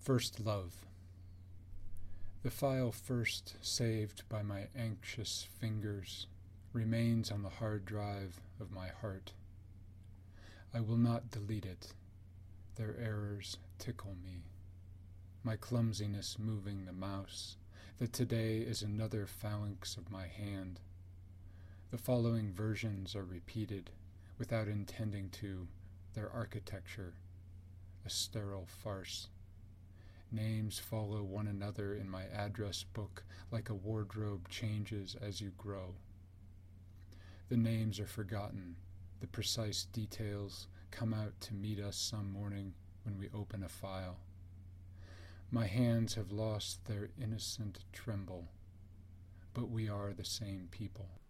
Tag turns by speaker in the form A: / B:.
A: First love. The file first saved by my anxious fingers remains on the hard drive of my heart. I will not delete it. Their errors tickle me. My clumsiness moving the mouse, that today is another phalanx of my hand. The following versions are repeated, without intending to, their architecture, a sterile farce. Names follow one another in my address book like a wardrobe changes as you grow. The names are forgotten. The precise details come out to meet us some morning when we open a file. My hands have lost their innocent tremble, but we are the same people.